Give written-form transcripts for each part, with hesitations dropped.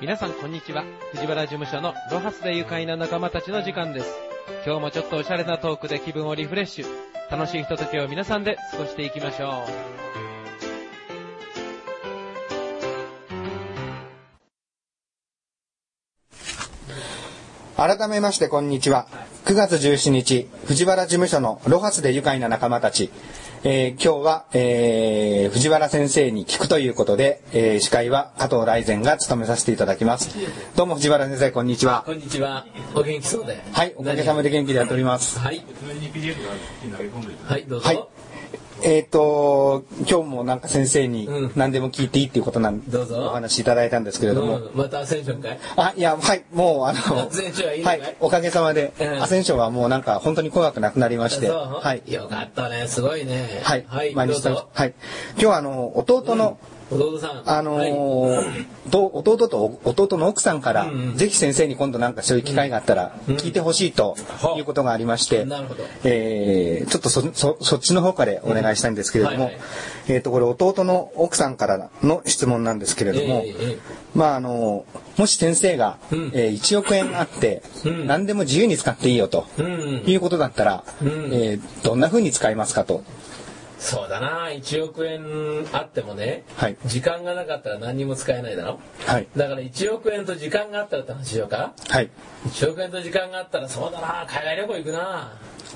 皆さんこんにちは。藤原事務所のロハスで愉快な仲間たちの時間です。今日もちょっとおしゃれなトークで気分をリフレッシュ、楽しいひとときを皆さんで過ごしていきましょう。改めましてこんにちは。9月17日、藤原事務所のロハスで愉快な仲間たち。今日は、藤原先生に聞くということで、司会は加藤大善が務めさせていただきます。どうも藤原先生こんにちは。 こんにちは。お元気そうで。 はい、おかげさまで元気でやっております。 はい。はい、どうぞ。 はい。今日もなんか先生に何でも聞いていいっていうことなんで、 どうぞお話いただいたんですけれども、 またアセンションかい？ いや、はい、もうアセンションはいいのかい？ はい、おかげさまで、アセンションはもうなんか本当に怖くなくなりまして、 はい。よかったね、すごいね。 はい、 毎日はい。今日は弟の、 弟さん、 弟と弟の奥さんから、ぜひ先生に今度なんかそういう機会があったら聞いてほしいということがありまして、 なるほど。 ちょっとそっちの方からお願いしたいんですけれども、これ弟の奥さんからの質問なんですけれども、もし先生が、1億円あって、何でも自由に使っていいよと、いうことだったら、どんな風に使いますかと。 そうだな、1億円あってもね、時間がなかったら何にも使えないだろ。だから1億円と時間があったらって話しようか。1億円と時間があったらそうだな、海外旅行行くな。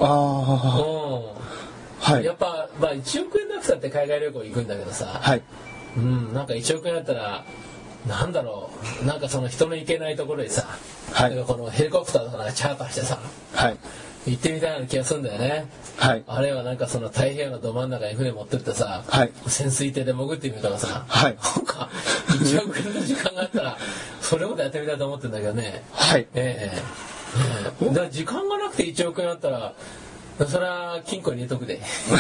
やっぱ、1億円なくたって海外旅行行くんだけどさ、なんか1億円あったら、なんだろう、なんかその人の行けないところにさ、このヘリコプターとかチャーターしてさ、行ってみたいな気がするんだよね。あれはなんかその太平洋のど真ん中に船持ってってさ、潜水艇で潜ってみるとかさ、なんか1億円の時間があったらそれほどやってみたいと思ってるんだけどね。だから時間がなくて1億円あったらそれは金庫に入れとくで。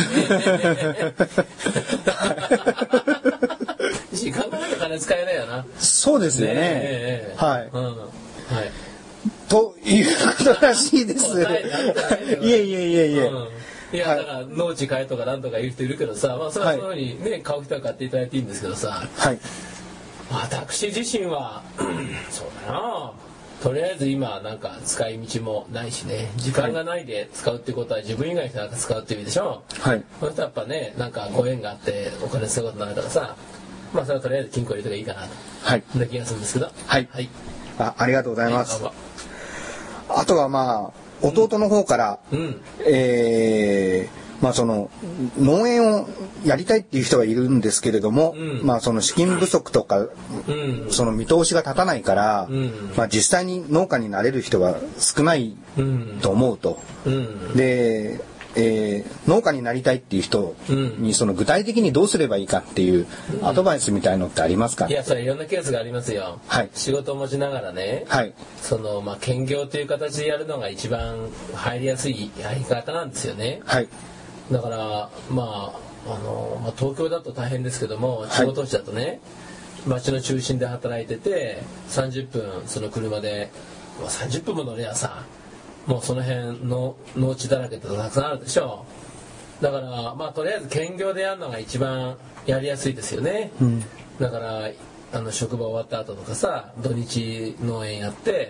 時間がなきゃ金使えないよな。 そうですよね。ということらしいです。いえ。 いや、だから農地買えとかなんとか言う人いるけどさ、それはそういうふうにね、買う人は買っていただいていいんですけどさ、私自身はそうだな、とりあえず今なんか使い道もないしね、時間がないで使うってことは自分以外の人なんか使うって意味でしょ。そしたらやっぱね、なんかご縁があってお金使うことになるからさ、それはとりあえず金庫入れとけばいいかなと、そんな気がするんですけど。 ありがとうございます。あとは弟の方から、その農園をやりたいっていう人がいるんですけれども、その資金不足とか、その見通しが立たないから、実際に農家になれる人が少ないと思うと。で、農家になりたいっていう人にその具体的にどうすればいいかっていうアドバイスみたいのってありますか？ いや、それいろんなケースがありますよ。仕事を持ちながらね、その兼業という形でやるのが一番入りやすいやり方なんですよね。だから東京だと大変ですけども、地方都市だとね、町の中心で働いてて30分その車で、30分も乗ればさ、もうその辺の農地だらけってたくさんあるでしょ。だからとりあえず兼業でやるのが一番やりやすいですよね。だから職場終わった後とかさ、土日農園やって、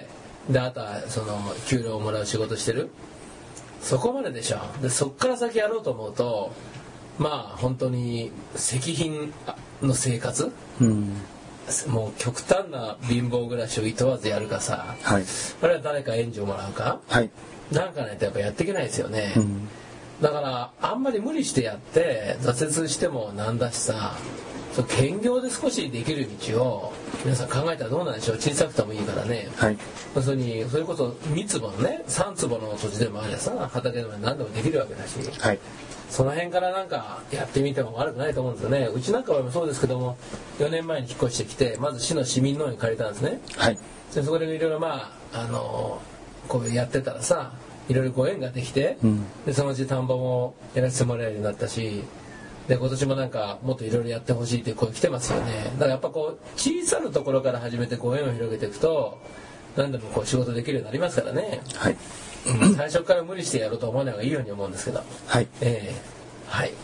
であとはその給料をもらう仕事してる、そこまででしょ。でそっから先やろうと思うと本当に石品の生活、もう極端な貧乏暮らしをいとわずやるかさ、あるいは誰か援助をもらうか、なんかないとやっぱやっていけないですよね。だからあんまり無理してやって挫折してもなんだしさ、兼業で少しできる道を皆さん考えたらどうなんでしょう。小さくてもいいからね、それこそ2坪のね3坪の土地でもあればさ、畑でも何でもできるわけだし、その辺からなんかやってみても悪くないと思うんですよね。うちなんかはそうですけども、4年前に引っ越してきて、まず市の市民農園借りたんですね。でそこでいろいろこうやってたらさ、いろいろご縁ができて、でそのうち田んぼもやらせてもらえるようになったし、で今年もなんかもっといろいろやってほしいっていう声来てますよね。だからやっぱこう小さなところから始めてご縁を広げていくと何でもこう仕事できるようになりますからね。最初から無理してやろうと思わない方がいいように思うんですけど。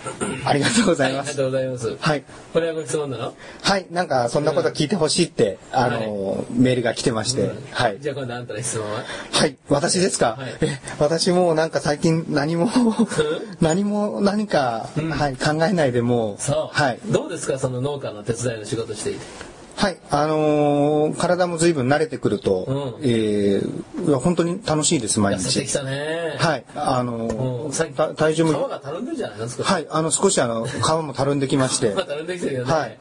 ありがとうございます。 ありがとうございます。 はい。 これはご質問なの？ はい、なんかそんなこと聞いてほしいって、メールが来てまして、はい。 じゃあ今度あんたの質問は？ はい、私ですか？はい、私もなんか最近何か、はい、考えないでもう、 そう。 はい。 どうですか、その農家の手伝いの仕事していて？ はい、体も随分慣れてくると、いや本当に楽しいです、毎日。 痩せてきたね。 はい、体重も。 皮がたるんでるじゃないですか。 はい、少し皮もたるんできまして。 たるんできてるよね。はい。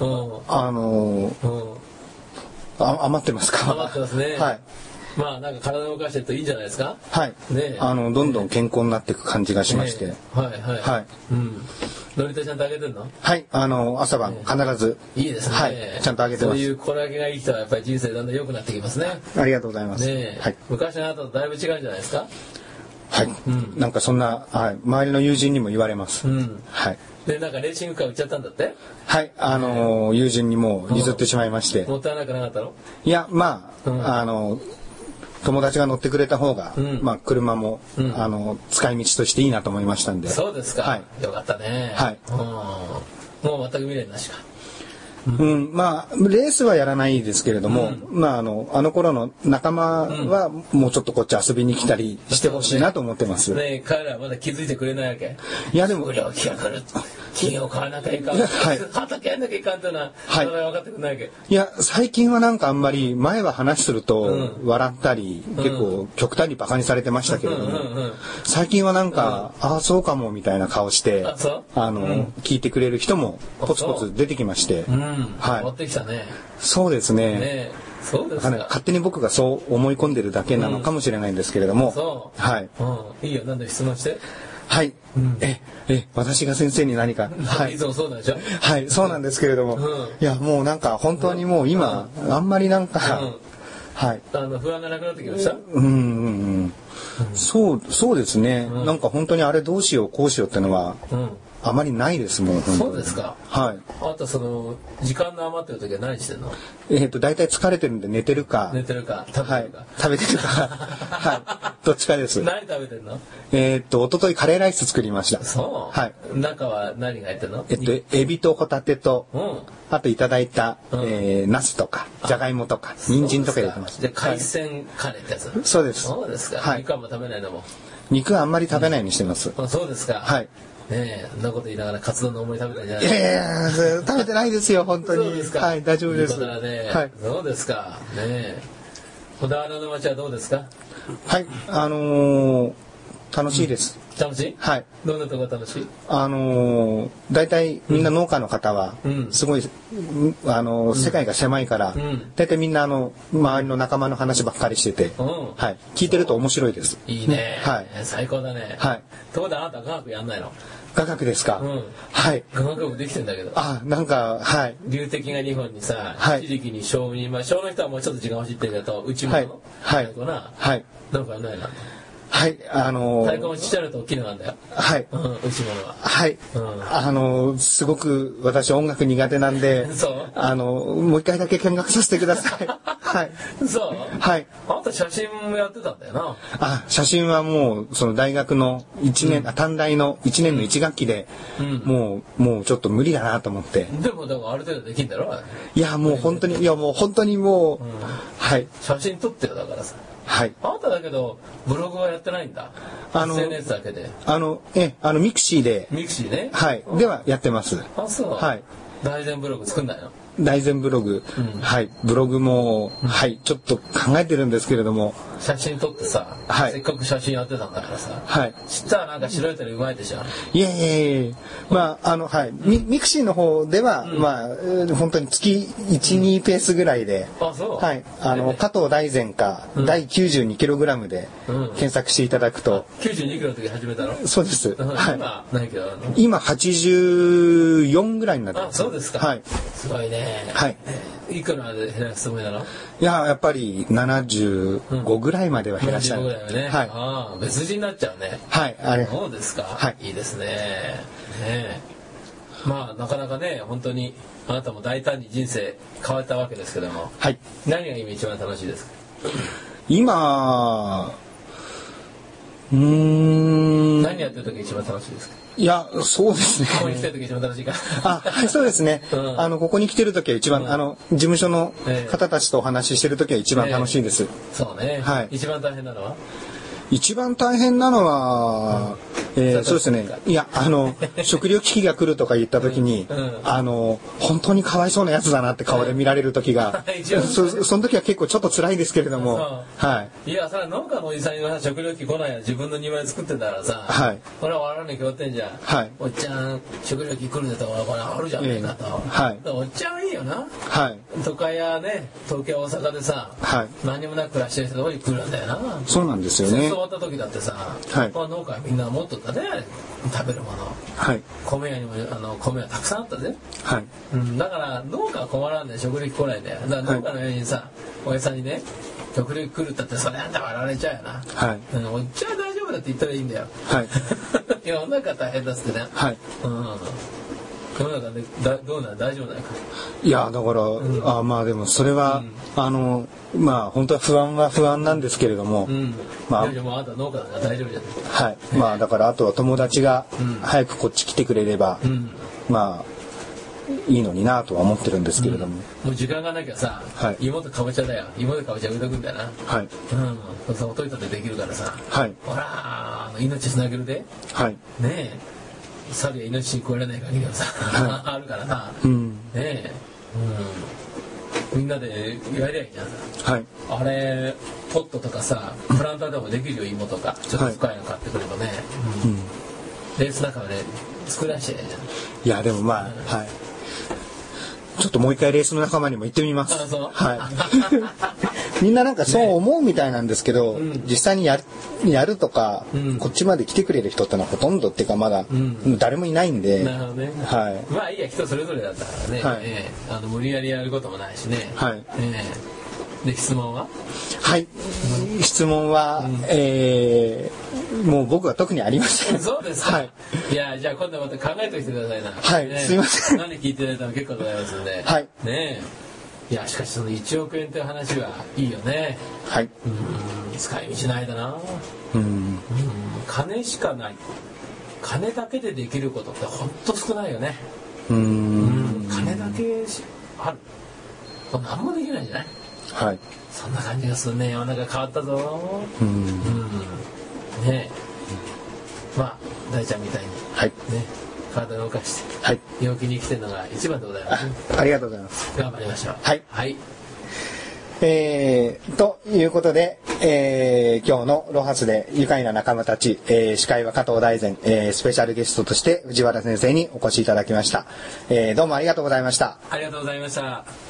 余ってますか？ 余ってますね。はい。まあなんか体を動かしてるといいんじゃないですか。 はい。ね、どんどん健康になっていく感じがしまして。 はいはいはい。うん。のりとちゃんとあげてるの？ はい、朝晩必ず。 いいですね。 はい、ちゃんとあげてます。 そういう心がけがいい人はやっぱり人生だんだん良くなってきますね。 ありがとうございます。 ね、はい。昔のあなたとだいぶ違うんじゃないですか？ はい。なんかそんな、はい、周りの友人にも言われます。はい。 で、なんかレーシングカー売っちゃったんだって？ はい、友人にもう譲ってしまいまして。 もったいなくなかったの？ いや、まあ、友達が乗ってくれた方が、まあ車も、使い道としていいなと思いましたんで。 そうですか。はい。よかったね。 はい。 もう全く未練なしか。 まあレースはやらないですけれども、まああの頃の仲間はもうちょっとこっち遊びに来たりしてほしいなと思ってます。 ね、彼らはまだ気づいてくれないわけ？ いやでも。 金を買わなきゃいかん。畑やんなきゃいかんっていうのは、はい。分かってくれないわけ。 いや最近はなんかあんまり前は話すると笑ったり、結構極端にバカにされてましたけれども、最近はなんか、ああそうかもみたいな顔して、聞いてくれる人もポツポツ出てきまして。 はい。持ってきたね。 そうですね。 そうですか。 勝手に僕がそう思い込んでるだけなのかもしれないんですけれども。 そう。 はい。 いいよ。なんで質問して。 はい。私が先生に何か。 はい。いつもそうなんでしょ？ はい、そうなんですけれども。いや、もうなんか本当にもう今、あんまりなんか、はい。 不安がなくなってきました？ そうですね。なんか本当にあれどうしよう、こうしようってのは、あまりないですもん。 そうですか。 はい。 あと時間の余ってる時は何してんの？ 大体疲れてるんで寝てるか。 寝てるか、食べてるか。 食べてるか。はい。どっちかです。 何食べてんの？ 一昨日カレーライス作りました。 そう。 はい。 中は何が入ってんの？ エビとホタテと、あといただいた、ナスとか、じゃがいもとか、人参とか入れてます。 じゃ海鮮カレーってやつ？ そうです。 そうですか。はい。肉はあんま食べないのも？ 肉はあんまり食べないようにしてます。 そうですか。 はい。 ねえ、そんなこと言いながらカツ丼の思い食べたんじゃない？ いや食べてないですよ、本当に。 そうですか。 はい、大丈夫です。 はい。そうですか。ねえ。小田原の町はどうですか？ はい、楽しいです。 楽しい？ はい。 どんなところ楽しい？ 大体みんな農家の方は、すごい、世界が狭いから、大体みんな周りの仲間の話ばっかりしてて、はい。聞いてると面白いです。 いいね。 はい。 最高だね。 はい。 ところであなた科学やんないの？ 科学ですか？はい。 科学部できてんだけど。 なんか、はい。 流的が日本にさ、一時期に小に、小の人はもうちょっと時間欲しいって言うけど、うちもの。 はい。 はい。なんかやんないな。 はい、 太鼓もちっちゃいのと大きいのなんだよ。 はい。 うちものは。 はい。すごく私音楽苦手なんで、 そう。 もう一回だけ見学させてください。はい。 そう？ はい。 あんた写真もやってたんだよな。 写真はもう、その大学の短大の1年の1学期で、もうちょっと無理だなと思って。 でも、ある程度できんだろ？ いや、もう本当に、はい。 写真撮ってよ、だからさ。 はい。 あなただけどブログはやってないんだ。SNS だけで。 ミクシーで。 ミクシーね。 はい。ではやってます。 そう。 はい。 大善ブログ作んないの？ 大善ブログ、はい。ブログも、はい。ちょっと考えてるんですけれども。 写真撮ってさ、せっかく写真やってたんだからさ。はい。知ったらなんか白い手でうまいでしょ。 いえ。まあ、はい。ミクシーの方では、まあ、本当に月1、2ペースぐらいで。 そう。 はい。加藤大善か、第 92kg で検索していただくと。 92kgの時始めたの？そうです。 はい。 今84ぐらいになってます。 そうですか。 はい。 すごいね。 はい。 いくらで減らすつもりなの？ いや、やっぱり75ぐらいまでは減らしたい。 75ぐらいはね。はい。別人になっちゃうね。 はい。 そうですか。 はい。 いいですね。まあ、なかなかね、本当に、あなたも大胆に人生変わったわけですけども。 はい。 何が今一番楽しいですか？ 今、 何やってる時が一番楽しいですか？ いや、そうですね。 ここに来てる時が一番楽しいか。 はい、そうですね。ここに来てる時は一番、事務所の方たちとお話ししてる時は一番楽しいです。 そうね。はい。一番大変なのは？ 一番大変なのは、そうですね。いや、食糧危機が来るとか言った時に、本当にかわいそうなやつだなって顔で見られる時が、その時は結構ちょっと辛いですけれども、 はい。いや、それは農家のおじさんが食糧危機来ないや自分の庭で作ってたらさ、はい。これは笑わなきゃ決まってんじゃん。はい。おっちゃん、食糧危機来るんだったらこれあるじゃんねえかと。はい。おっちゃんいいよな。はい。都会やね、東京大阪でさ、はい。何もなく暮らしてる人のとこに来るんだよな。 そうなんですよね。 終わった時だってさ、はい、農家みんな持っとったね、食べるもの、はい、米屋にも米はたくさんあったぜ、はいだから農家は困らんで食糧来ないんだよ。だから農家のようにさ、おやさんにね食糧来るったってそれあんた笑われちゃうよな、はいおっちゃん大丈夫だって言ったらいいんだよ、はい、世の中大変だっつってね、はい世の中でどうなの大丈夫なのか。 いやだから、まあでもそれは、まあ本当は不安なんですけれども、 まあでもあなた農家だから大丈夫じゃない。 はい。まあだからあとは友達が早くこっち来てくれれば、まあいいのになとは思ってるんですけれども。 もう時間がなきゃさ、芋とかぼちゃだよ。芋とかぼちゃ植えとくんだよな。はい。そうほっといたってできるからさ。はい。ほら命つなげるで。はい。ねえ。猿や命に超えられない限りはさ、あるからさ、ねえ、みんなでやりゃいいじゃん。はい。あれポットとかさ、プランターでもできるよ芋とか、ちょっと深いの買ってくればね、レース仲間で作らしちゃえじゃん。 いやでもまあ、はい。ちょっともう一回レースの仲間にも行ってみます。はい。みんななんかそう思うみたいなんですけど、実際にやるとか、こっちまで来てくれる人ってのはほとんどっていうかまだ誰もいないんで。 なるほどね。はい。まあいいや、人それぞれだったからね。はい。無理やりやることもないしね。はい。で質問は？ はい。質問は、もう僕は特にありません。 そうですか。はい。いやじゃあ今度また考えておいてくださいな。 はい。すいません。 何聞いていただいたの結構ございますんで。はい。ねえ。いやしかしその1億円という話はいいよね。はい。使い道ないだな。金しかない。金だけでできることってほんと少ないよね。金だけある。何もできないんじゃない？はい。そんな感じがするね。世の中変わったぞ。ねえ。まあ大ちゃんみたいに。はい。ね。体を動かして、はい、陽気に生きてるのが一番でございます、ね。 ありがとうございます。 頑張りましょう。 はい。はい。ということで、今日のロハスで愉快な仲間たち、司会は加藤大善、スペシャルゲストとして藤原先生にお越しいただきました。どうもありがとうございました。 ありがとうございました。